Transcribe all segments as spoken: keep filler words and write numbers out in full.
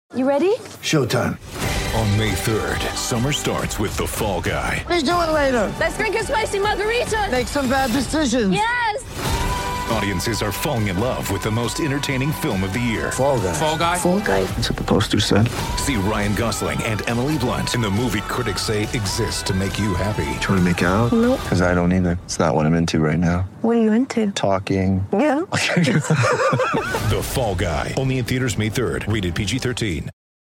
You ready? Showtime. On May third, summer starts with The Fall Guy. Let's do it later. Let's drink a spicy margarita. Make some bad decisions. Yes! Audiences are falling in love with the most entertaining film of the year. Fall Guy. Fall Guy? Fall Guy. That's what the poster said. See Ryan Gosling and Emily Blunt in the movie critics say exists to make you happy. Trying to make it out? Nope. Because I don't either. It's not what I'm into right now. What are you into? Talking. Yeah. The Fall Guy. Only in theaters May third. Rated P G thirteen.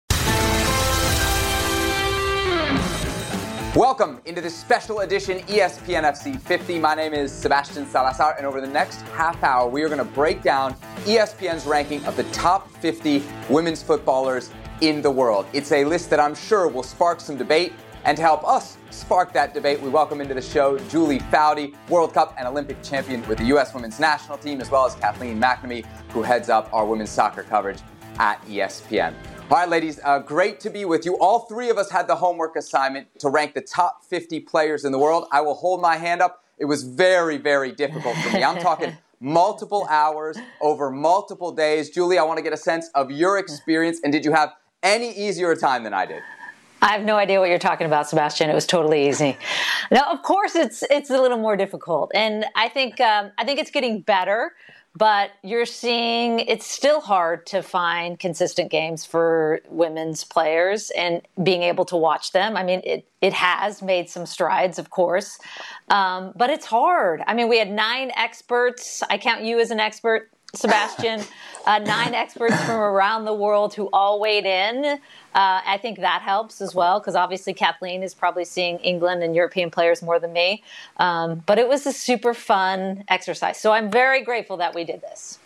Welcome into this special edition E S P N F C fifty. My name is Sebastian Salazar, and over the next half hour, we are going to break down E S P N's ranking of the top fifty women's footballers in the world. It's a list that I'm sure will spark some debate, and to help us spark that debate, we welcome into the show Julie Foudy, World Cup and Olympic champion with the U S women's national team, as well as Kathleen McNamee, who heads up our women's soccer coverage at E S P N. All right, ladies, uh, great to be with you. All three of us had the homework assignment to rank the top fifty players in the world. I will hold my hand up. It was very, very difficult for me. I'm talking multiple hours over multiple days. Julie, I want to get a sense of your experience, and did you have any easier time than I did? I have no idea what you're talking about, Sebastian. It was totally easy. Now, of course, it's it's a little more difficult, and I think um, I think it's getting better. But you're seeing it's still hard to find consistent games for women's players and being able to watch them. I mean, it, it has made some strides, of course, um, but it's hard. I mean, we had nine experts. I count you as an expert, Sebastian. Uh, nine experts from around the world who all weighed in. Uh, I think that helps as well, because obviously Kathleen is probably seeing England and European players more than me. Um, but it was a super fun exercise. So I'm very grateful that we did this.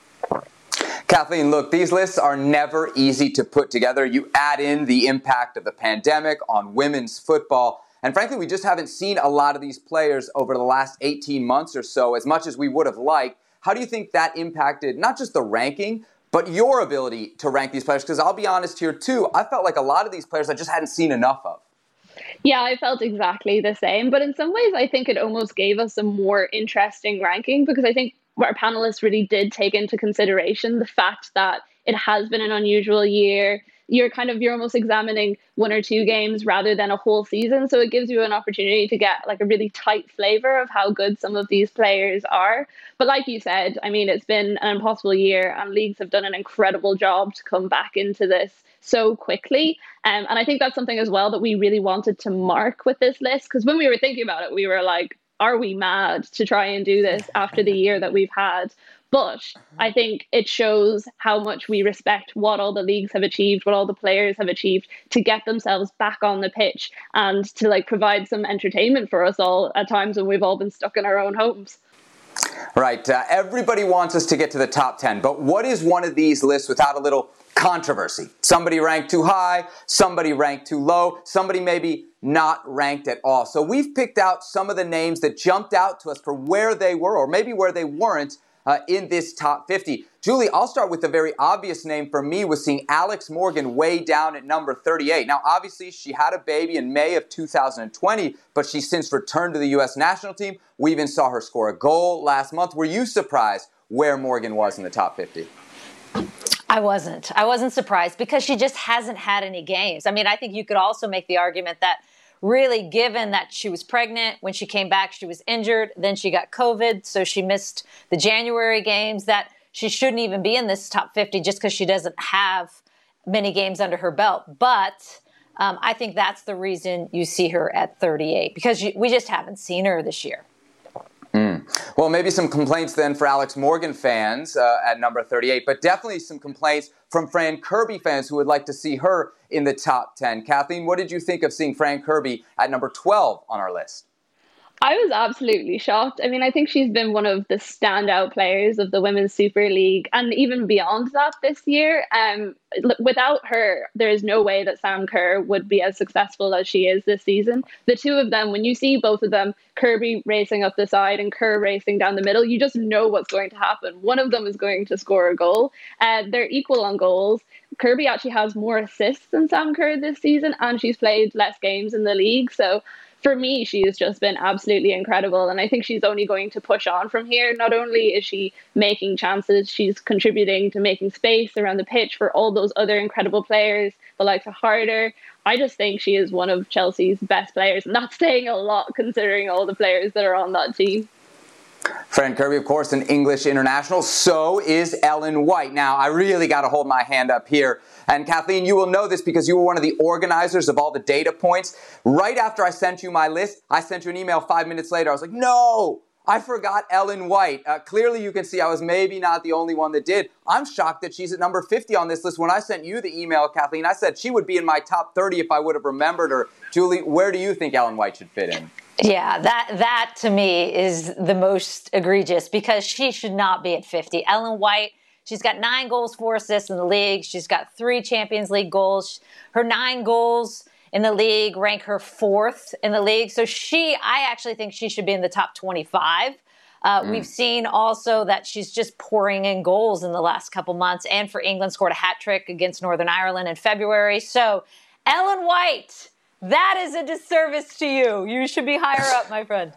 Kathleen, look, these lists are never easy to put together. You add in the impact of the pandemic on women's football. And frankly, we just haven't seen a lot of these players over the last eighteen months or so, as much as we would have liked. How do you think that impacted not just the ranking, but your ability to rank these players? Because I'll be honest here, too, I felt like a lot of these players I just hadn't seen enough of. Yeah, I felt exactly the same. But in some ways, I think it almost gave us a more interesting ranking, because I think our panelists really did take into consideration the fact that it has been an unusual year. You're kind of, you're almost examining one or two games rather than a whole season. So it gives you an opportunity to get like a really tight flavor of how good some of these players are. But like you said, I mean, it's been an impossible year, and leagues have done an incredible job to come back into this so quickly. Um, and I think that's something as well that we really wanted to mark with this list, because when we were thinking about it, we were like, are we mad to try and do this after the year that we've had? But I think it shows how much we respect what all the leagues have achieved, what all the players have achieved to get themselves back on the pitch and to like provide some entertainment for us all at times when we've all been stuck in our own homes. Right. Uh, everybody wants us to get to the top ten. But what is one of these lists without a little controversy? Somebody ranked too high, somebody ranked too low, somebody maybe not ranked at all. So we've picked out some of the names that jumped out to us for where they were, or maybe where they weren't, Uh, in this top fifty. Julie, I'll start with the very obvious name for me, was seeing Alex Morgan way down at number thirty-eight. Now, obviously, she had a baby in May of two thousand twenty, but she's since returned to the U S national team. We even saw her score a goal last month. Were you surprised where Morgan was in the top fifty? I wasn't. I wasn't surprised, because she just hasn't had any games. I mean, I think you could also make the argument that really, given that she was pregnant, when she came back, she was injured, then she got COVID, so she missed the January games, that she shouldn't even be in this top fifty just because she doesn't have many games under her belt. But um, I think that's the reason you see her at thirty-eight, because you, we just haven't seen her this year. Mm. Well, maybe some complaints then for Alex Morgan fans uh, at number thirty-eight, but definitely some complaints from Fran Kirby fans who would like to see her in the top ten. Kathleen, what did you think of seeing Fran Kirby at number twelve on our list? I was absolutely shocked. I mean, I think she's been one of the standout players of the Women's Super League, and even beyond that this year. Um, without her, there is no way that Sam Kerr would be as successful as she is this season. The two of them, when you see both of them, Kirby racing up the side and Kerr racing down the middle, you just know what's going to happen. One of them is going to score a goal. Uh, they're equal on goals. Kirby actually has more assists than Sam Kerr this season, and she's played less games in the league. So for me, she has just been absolutely incredible. And I think she's only going to push on from here. Not only is she making chances, she's contributing to making space around the pitch for all those other incredible players, the likes of Harder. I just think she is one of Chelsea's best players. And that's saying a lot considering all the players that are on that team. Fran Kirby, of course, an English international. So is Ellen White. Now, I really got to hold my hand up here. And Kathleen, you will know this because you were one of the organizers of all the data points. Right after I sent you my list, I sent you an email five minutes later. I was like, no, I forgot Ellen White. Uh, clearly, you can see I was maybe not the only one that did. I'm shocked that she's at number fifty on this list. When I sent you the email, Kathleen, I said she would be in my top thirty if I would have remembered her. Julie, where do you think Ellen White should fit in? Yeah, that that to me is the most egregious because she should not be at fifty. Ellen White, she's got nine goals, four assists in the league. She's got three Champions League goals. Her nine goals in the league rank her fourth in the league. So she, I actually think she should be in the top twenty-five. Uh, mm. We've seen also that she's just pouring in goals in the last couple months, and for England scored a hat trick against Northern Ireland in February. So Ellen White, that is a disservice to you. You should be higher up, my friend.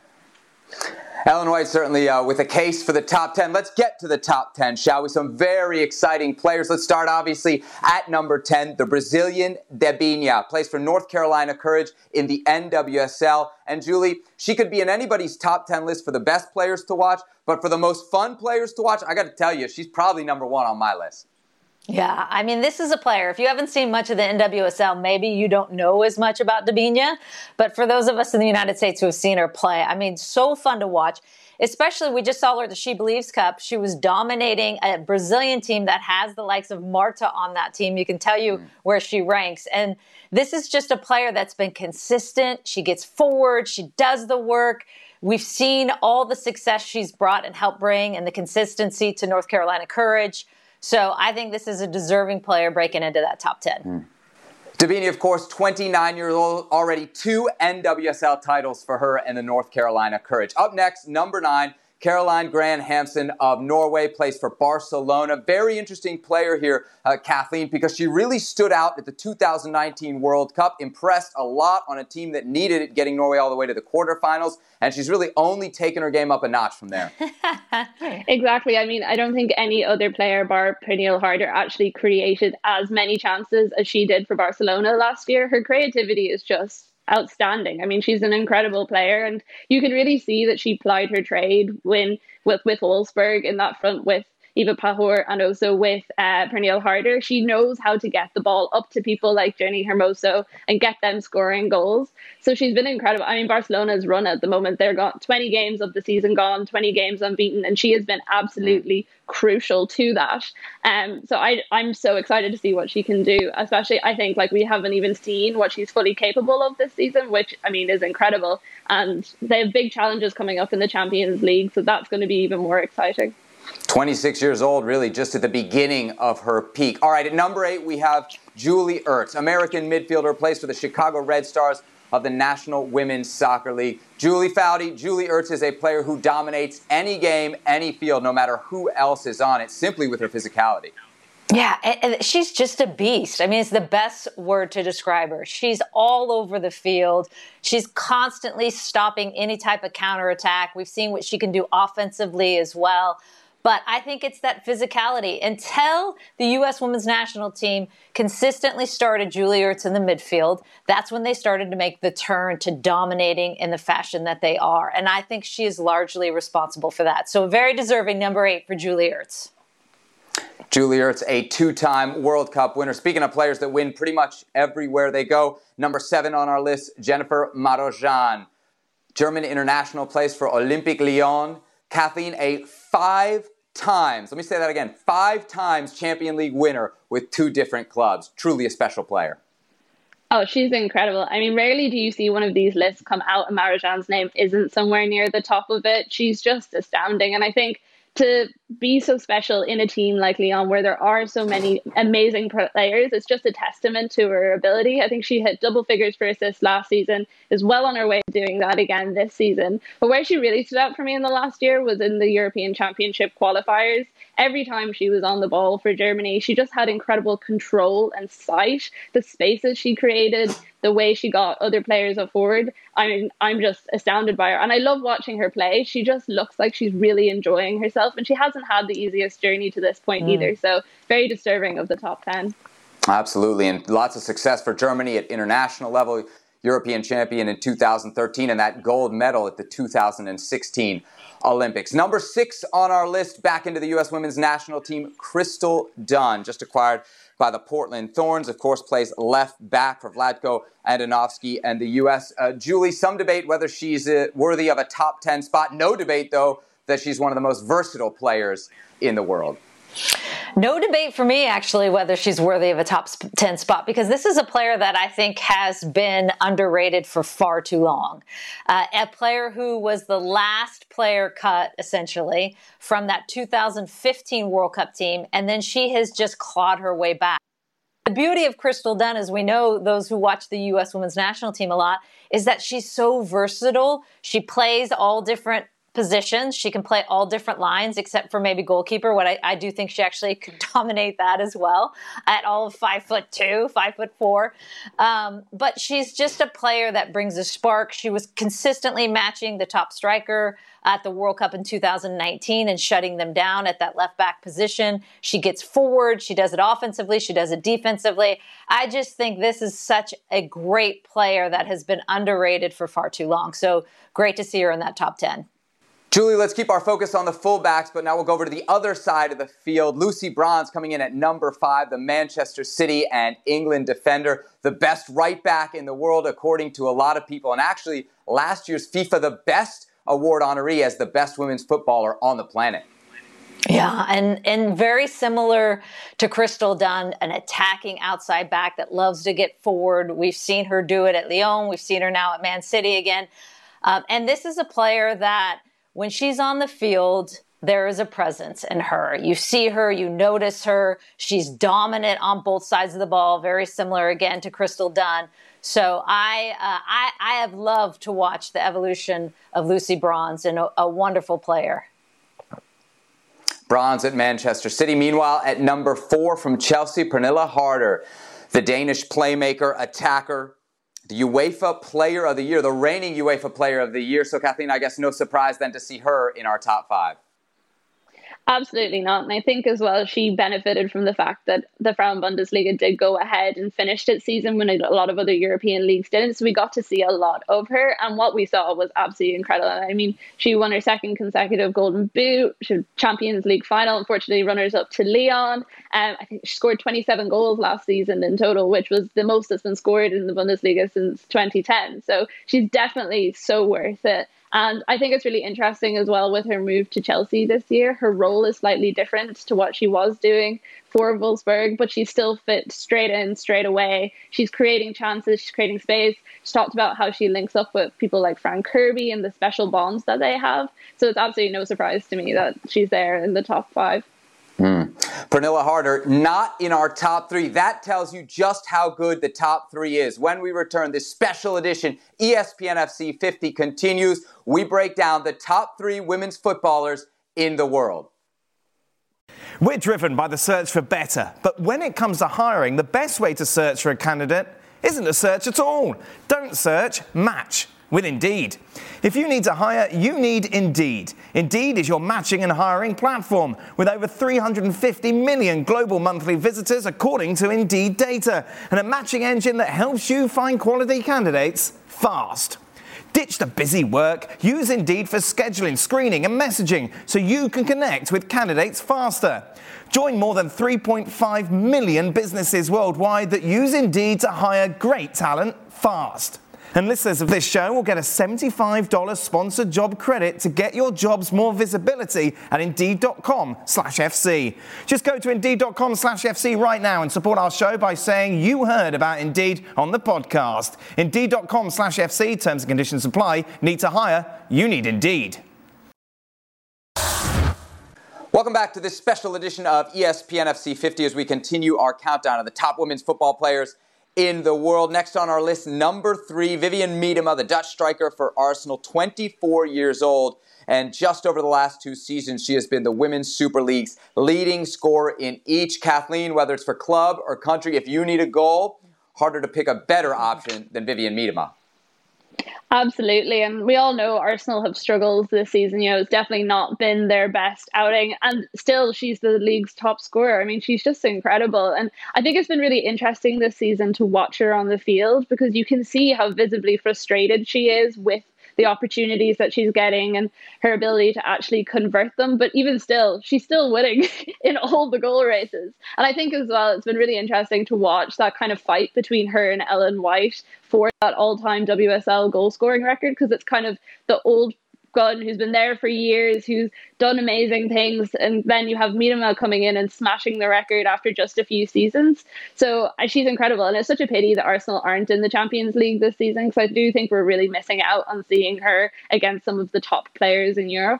Ellen White certainly uh, with a case for the top ten. Let's get to the top ten, shall we? Some very exciting players. Let's start, obviously, at number ten, the Brazilian Debinha. Plays for North Carolina Courage in the N W S L. And Julie, she could be in anybody's top ten list for the best players to watch. But for the most fun players to watch, I got to tell you, she's probably number one on my list. Yeah, I mean, this is a player. If you haven't seen much of the N W S L, maybe you don't know as much about Debinha. But for those of us in the United States who have seen her play, I mean, so fun to watch. Especially, we just saw her at the She Believes Cup. She was dominating a Brazilian team that has the likes of Marta on that team. You can tell you mm. where she ranks. And this is just a player that's been consistent. She gets forward. She does the work. We've seen all the success she's brought and helped bring and the consistency to North Carolina Courage. So I think this is a deserving player breaking into that top ten. Mm. Debinha, of course, twenty-nine years old, already two N W S L titles for her and the North Carolina Courage. Up next, number nine, Caroline Graham Hansen of Norway, plays for Barcelona. Very interesting player here, uh, Kathleen, because she really stood out at the two thousand nineteen World Cup, impressed a lot on a team that needed it, getting Norway all the way to the quarterfinals, and she's really only taken her game up a notch from there. Exactly. I mean, I don't think any other player, bar Pernille Harder, actually created as many chances as she did for Barcelona last year. Her creativity is just outstanding. I mean, she's an incredible player, and you can really see that she plied her trade when with with Wolfsburg in that front with Eva Pahor and also with uh, Pernille Harder. She knows how to get the ball up to people like Jenny Hermoso and get them scoring goals. So she's been incredible. I mean, Barcelona's run at the moment, they're got twenty games of the season gone, twenty games unbeaten, and she has been absolutely crucial to that. Um, so I, I'm so excited to see what she can do, especially I think like we haven't even seen what she's fully capable of this season, which I mean is incredible. And they have big challenges coming up in the Champions League, so that's going to be even more exciting. twenty-six years old, really just at the beginning of her peak. All right, at number eight, we have Julie Ertz, American midfielder, plays for the Chicago Red Stars of the National Women's Soccer League. Julie Foudy, Julie Ertz is a player who dominates any game, any field, no matter who else is on it, simply with her physicality. Yeah, and she's just a beast. I mean, it's the best word to describe her. She's all over the field. She's constantly stopping any type of counterattack. We've seen what she can do offensively as well. But I think it's that physicality. Until the U S women's national team consistently started Julie Ertz in the midfield, that's when they started to make the turn to dominating in the fashion that they are. And I think she is largely responsible for that. So very deserving number eight for Julie Ertz. Julie Ertz, a two-time World Cup winner. Speaking of players that win pretty much everywhere they go, number seven on our list, Jennifer Marozsan. German international, plays for Olympique Lyon. Kathleen, a five times, let me say that again, five times Champions League winner with two different clubs. Truly a special player. Oh, she's incredible. I mean, rarely do you see one of these lists come out and Marozsan's name isn't somewhere near the top of it. She's just astounding. And I think to be so special in a team like Lyon where there are so many amazing players. It's just a testament to her ability. I think she hit double figures for assists last season, is well on her way to doing that again this season. But where she really stood out for me in the last year was in the European Championship qualifiers. Every time she was on the ball for Germany, she just had incredible control and sight. The spaces she created, the way she got other players up forward, I mean, I'm just astounded by her. And I love watching her play. She just looks like she's really enjoying herself. And she hasn't had the easiest journey to this point mm. either. So very disturbing of the top ten. Absolutely. And lots of success for Germany at international level. European champion in two thousand thirteen and that gold medal at the two thousand sixteen Olympics. Number six on our list, back into the U S women's national team, Crystal Dunn, just acquired by the Portland Thorns, of course, plays left back for Vlatko Andonovski and the U S. Uh, Julie, some debate whether she's uh, worthy of a top ten spot. No debate, though, that she's one of the most versatile players in the world. No debate for me, actually, whether she's worthy of a top ten spot, because this is a player that I think has been underrated for far too long. Uh, a player who was the last player cut, essentially, from that two thousand fifteen World Cup team, and then she has just clawed her way back. The beauty of Crystal Dunn, as we know, those who watch the U S women's national team a lot, is that she's so versatile. She plays all different positions. She can play all different lines except for maybe goalkeeper. What I, I do think she actually could dominate that as well at all of five foot two, five foot four. Um, but she's just a player that brings a spark. She was consistently matching the top striker at the World Cup in two thousand nineteen and shutting them down at that left back position. She gets forward. She does it offensively. She does it defensively. I just think this is such a great player that has been underrated for far too long. So great to see her in that top ten. Julie, let's keep our focus on the fullbacks, but now we'll go over to the other side of the field. Lucy Bronze coming in at number five, the Manchester City and England defender, the best right back in the world, according to a lot of people. And actually, last year's FIFA The Best award honoree as the best women's footballer on the planet. Yeah, and, and very similar to Crystal Dunn, an attacking outside back that loves to get forward. We've seen her do it at Lyon. We've seen her now at Man City again. Um, and this is a player that, when she's on the field, there is a presence in her. You see her, you notice her. She's dominant on both sides of the ball, very similar again to Crystal Dunn. So I, uh, I, I have loved to watch the evolution of Lucy Bronze, and a, a wonderful player. Bronze at Manchester City. Meanwhile, at number four from Chelsea, Pernille Harder, the Danish playmaker, attacker, the UEFA Player of the Year, the reigning UEFA Player of the Year. So, Kathleen, I guess no surprise then to see her in our top five. Absolutely not. And I think as well, she benefited from the fact that the Frauen-Bundesliga did go ahead and finished its season when a lot of other European leagues didn't. So we got to see a lot of her. And what we saw was absolutely incredible. I mean, she won her second consecutive Golden Boot, she Champions League final, unfortunately runners up to Lyon. Um, I think she scored twenty-seven goals last season in total, which was the most that's been scored in the Bundesliga since twenty ten. So she's definitely so worth it. And I think it's really interesting as well with her move to Chelsea this year. Her role is slightly different to what she was doing for Wolfsburg, but she still fit straight in, straight away. She's creating chances, she's creating space. She talked about how she links up with people like Frank Kirby and the special bonds that they have. So it's absolutely no surprise to me that she's there in the top five. Mm. Pernille Harder, not in our top three. That tells you just how good the top three is. When we return, this special edition E S P N F C fifty continues. We break down the top three women's footballers in the world. We're driven by the search for better. But when it comes to hiring, the best way to search for a candidate isn't to search at all. Don't search, match with Indeed. If you need to hire, you need Indeed. Indeed is your matching and hiring platform with over three hundred fifty million global monthly visitors according to Indeed data, and a matching engine that helps you find quality candidates fast. Ditch the busy work. Use Indeed for scheduling, screening and messaging so you can connect with candidates faster. Join more than three point five million businesses worldwide that use Indeed to hire great talent fast. And listeners of this show will get a seventy-five dollars sponsored job credit to get your jobs more visibility at Indeed.com slash FC. Just go to Indeed.com slash FC right now and support our show by saying you heard about Indeed on the podcast. Indeed.com slash FC. Terms and conditions apply. Need to hire? You need Indeed. Welcome Welcome back to this special edition of E S P N F C fifty as we continue our countdown of the top women's football players in the world. Next on our list, number three, Vivianne Miedema, the Dutch striker for Arsenal, twenty-four years old. And just over the last two seasons, she has been the Women's Super League's leading scorer in each. Kathleen, whether it's for club or country, if you need a goal, harder to pick a better option than Vivianne Miedema. Absolutely. And we all know Arsenal have struggled this season. You know, it's definitely not been their best outing. And still, she's the league's top scorer. I mean, she's just incredible. And I think it's been really interesting this season to watch her on the field because you can see how visibly frustrated she is with the opportunities that she's getting and her ability to actually convert them. But even still, she's still winning in all the goal races. And I think as well, it's been really interesting to watch that kind of fight between her and Ellen White for that all-time W S L goal scoring record, because it's kind of the old gun who's been there for years, who's done amazing things, and then you have Miedema coming in and smashing the record after just a few seasons. So uh, she's incredible, and it's such a pity that Arsenal aren't in the Champions League this season, because I do think we're really missing out on seeing her against some of the top players in Europe.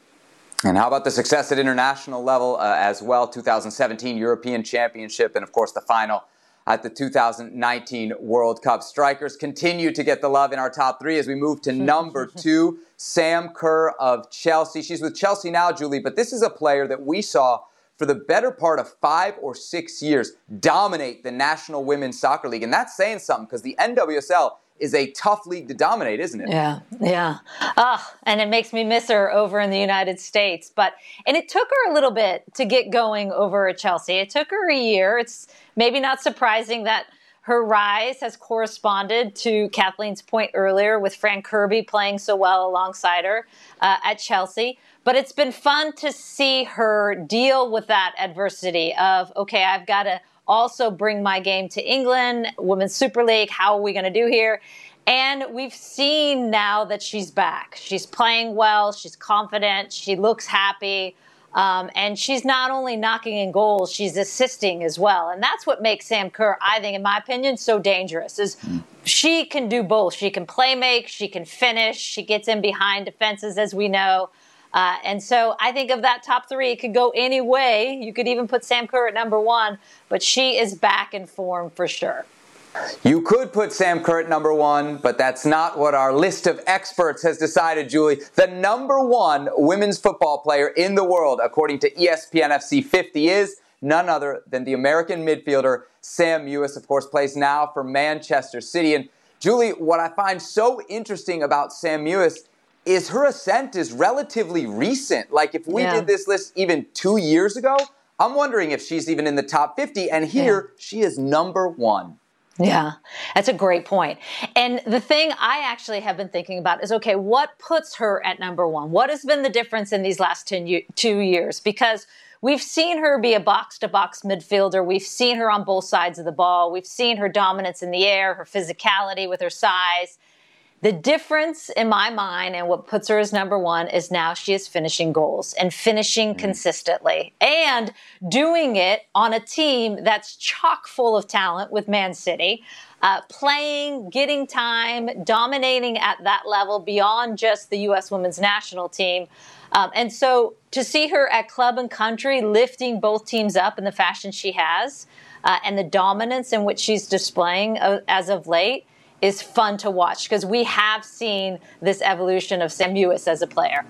And how about the success at international level uh, as well? two thousand seventeen European Championship, and of course the final at the two thousand nineteen World Cup. Strikers continue to get the love in our top three as we move to number two, Sam Kerr of Chelsea. She's with Chelsea now, Julie, but this is a player that we saw for the better part of five or six years dominate the National Women's Soccer League. And that's saying something because the N W S L is a tough league to dominate, isn't it? Yeah, yeah. Oh, and it makes me miss her over in the United States. But and it took her a little bit to get going over at Chelsea. It took her a year. It's maybe not surprising that her rise has corresponded to Kathleen's point earlier with Fran Kirby playing so well alongside her uh, at Chelsea. But it's been fun to see her deal with that adversity of, okay, I've got to also bring my game to England, Women's Super League. How are we going to do here? And we've seen now that she's back. She's playing well. She's confident. She looks happy. Um, and she's not only knocking in goals, she's assisting as well. And that's what makes Sam Kerr, I think, in my opinion, so dangerous, is she can do both. She can play make, she can finish, she gets in behind defenses, as we know. Uh, and so I think of that top three, it could go any way. You could even put Sam Kerr at number one, but she is back in form for sure. You could put Sam Kerr at number one, but that's not what our list of experts has decided, Julie. The number one women's football player in the world, according to E S P N F C fifty, is none other than the American midfielder Sam Mewis, of course, plays now for Manchester City. And Julie, what I find so interesting about Sam Mewis is her ascent is relatively recent. Like if we yeah. did this list even two years ago, I'm wondering if she's even in the top fifty. And here yeah. she is number one. Yeah, that's a great point. And the thing I actually have been thinking about is, okay, what puts her at number one? What has been the difference in these last ten, two years? Because we've seen her be a box-to-box midfielder. We've seen her on both sides of the ball. We've seen her dominance in the air, her physicality with her size. The difference in my mind and what puts her as number one is now she is finishing goals and finishing mm. consistently and doing it on a team that's chock full of talent with Man City, uh, playing, getting time, dominating at that level beyond just the U S women's national team. Um, and so to see her at club and country lifting both teams up in the fashion she has uh, and the dominance in which she's displaying uh, as of late is fun to watch because we have seen this evolution of Sam Mewis as a player.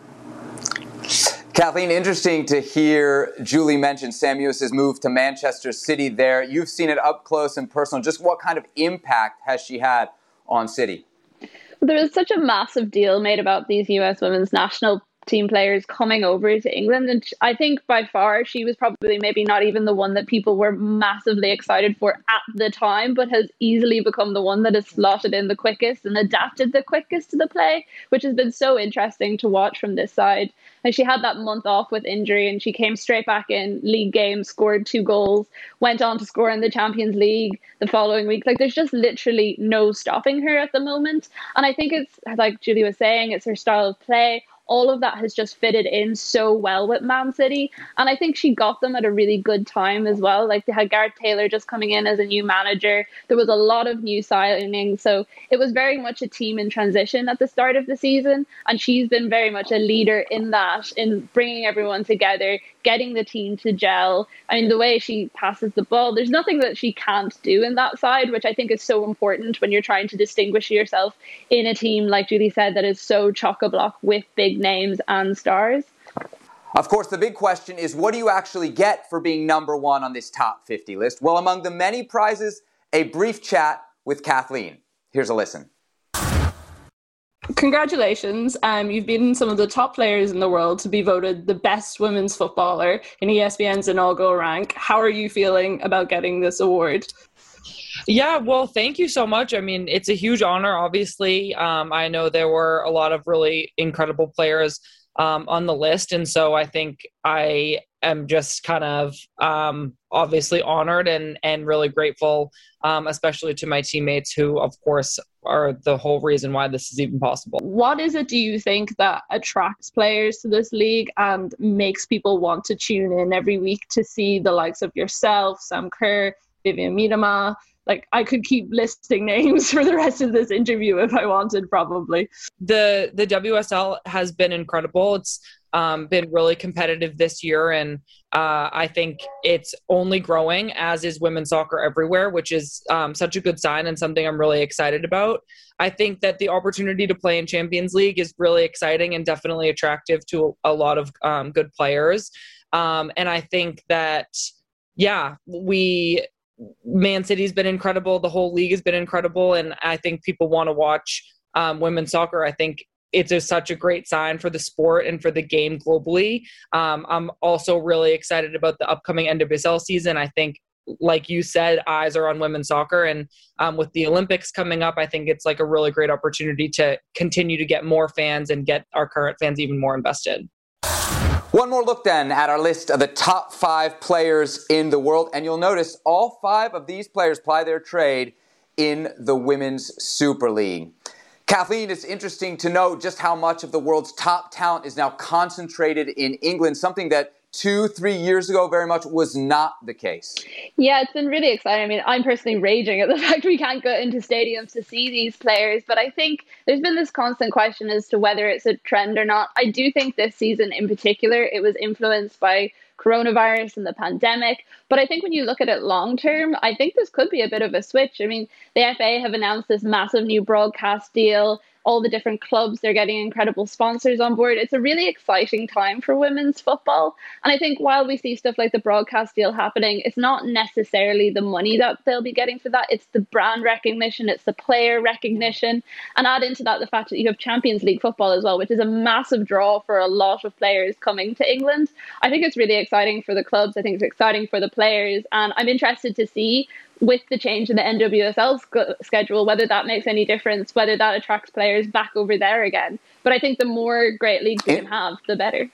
Kathleen, interesting to hear Julie mention Sam Mewis's move to Manchester City there. You've seen it up close and personal. Just what kind of impact has she had on City? There was such a massive deal made about these U S women's national team players coming over to England. And I think by far she was probably maybe not even the one that people were massively excited for at the time, but has easily become the one that has slotted in the quickest and adapted the quickest to the play, which has been so interesting to watch from this side. And she had that month off with injury and she came straight back in league game, scored two goals, went on to score in the Champions League the following week. Like there's just literally no stopping her at the moment. And I think it's, like Julie was saying, it's her style of play. All of that has just fitted in so well with Man City. And I think she got them at a really good time as well. Like they had Gareth Taylor just coming in as a new manager. There was a lot of new signings. So it was very much a team in transition at the start of the season. And she's been very much a leader in that, in bringing everyone together, getting the team to gel. I mean, the way she passes the ball, there's nothing that she can't do in that side, which I think is so important when you're trying to distinguish yourself in a team, like Julie said, that is so chock-a-block with big names and stars. Of course, the big question is, what do you actually get for being number one on this top fifty list? Well, among the many prizes, a brief chat with Kathleen. Here's a listen. Congratulations. Um, you've been some of the top players in the world to be voted the best women's footballer in E S P N's inaugural rank. How are you feeling about getting this award? Yeah, well, thank you so much. I mean, it's a huge honor, obviously. Um, I know there were a lot of really incredible players um, on the list. And so I think I am just kind of um, obviously honored and, and really grateful, um, especially to my teammates who, of course, are the whole reason why this is even possible. What is it, do you think, that attracts players to this league and makes people want to tune in every week to see the likes of yourself, Sam Kerr, Vivianne Miedema? Like, I could keep listing names for the rest of this interview if I wanted, probably. The the W S L has been incredible. It's um, been really competitive this year, and uh, I think it's only growing, as is women's soccer everywhere, which is um, such a good sign and something I'm really excited about. I think that the opportunity to play in Champions League is really exciting and definitely attractive to a, a lot of um, good players. Um, and I think that, yeah, we... Man City's been incredible. The whole league has been incredible. And I think people want to watch um, women's soccer. I think it's a, such a great sign for the sport and for the game globally. Um, I'm also really excited about the upcoming N W S L season. I think, like you said, eyes are on women's soccer. And um, with the Olympics coming up, I think it's like a really great opportunity to continue to get more fans and get our current fans even more invested. One more look then at our list of the top five players in the world. And you'll notice all five of these players ply their trade in the Women's Super League. Kathleen, it's interesting to know just how much of the world's top talent is now concentrated in England, something that two, three years ago very much was not the case. Yeah, it's been really exciting. I mean, I'm personally raging at the fact we can't go into stadiums to see these players, but I think there's been this constant question as to whether it's a trend or not. I do think this season in particular, it was influenced by coronavirus and the pandemic. But I think when you look at it long term, I think this could be a bit of a switch. I mean, the F A have announced this massive new broadcast deal. All the different clubs, they're getting incredible sponsors on board. It's a really exciting time for women's football. And I think while we see stuff like the broadcast deal happening, it's not necessarily the money that they'll be getting for that. It's the brand recognition, it's the player recognition. And add into that the fact that you have Champions League football as well, which is a massive draw for a lot of players coming to England. I think it's really exciting for the clubs. I think it's exciting for the players. And I'm interested to see, with the change in the N W S L sc- schedule, whether that makes any difference, whether that attracts players back over there again. But I think the more great leagues we can have, the better.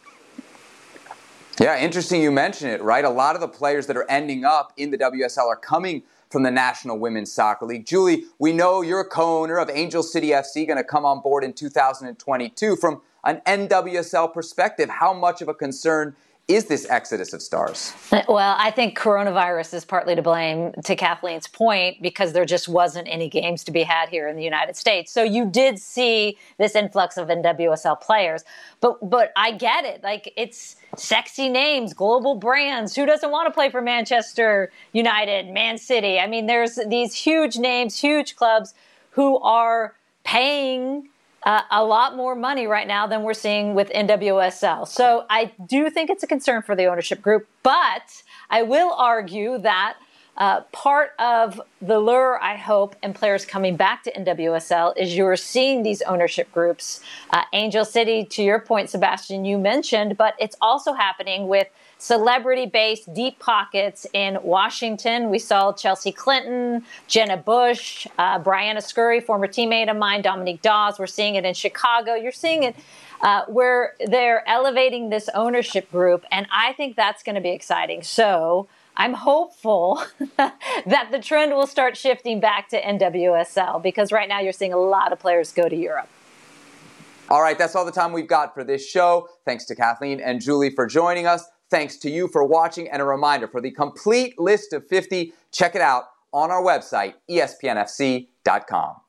Yeah, interesting you mention it, right? A lot of the players that are ending up in the W S L are coming from the National Women's Soccer League. Julie, we know you're a co-owner of Angel City F C, going to come on board in two thousand twenty-two. From an N W S L perspective, how much of a concern is this exodus of stars? Well, I think coronavirus is partly to blame, to Kathleen's point, because there just wasn't any games to be had here in the United States. So you did see this influx of N W S L players. But but I get it. Like, it's sexy names, global brands. Who doesn't want to play for Manchester United, Man City? I mean, there's these huge names, huge clubs who are paying Uh, a lot more money right now than we're seeing with N W S L. So I do think it's a concern for the ownership group, but I will argue that uh, part of the lure, I hope, and players coming back to N W S L is you're seeing these ownership groups. Uh, Angel City, to your point, Sebastian, you mentioned, but it's also happening with celebrity-based deep pockets in Washington. We saw Chelsea Clinton, Jenna Bush, uh, Brianna Scurry, former teammate of mine, Dominique Dawes. We're seeing it in Chicago. You're seeing it uh, where they're elevating this ownership group, and I think that's going to be exciting. So I'm hopeful that the trend will start shifting back to N W S L, because right now you're seeing a lot of players go to Europe. All right, that's all the time we've got for this show. Thanks to Kathleen and Julie for joining us. Thanks to you for watching, and a reminder, for the complete list of fifty, check it out on our website, E S P N F C dot com.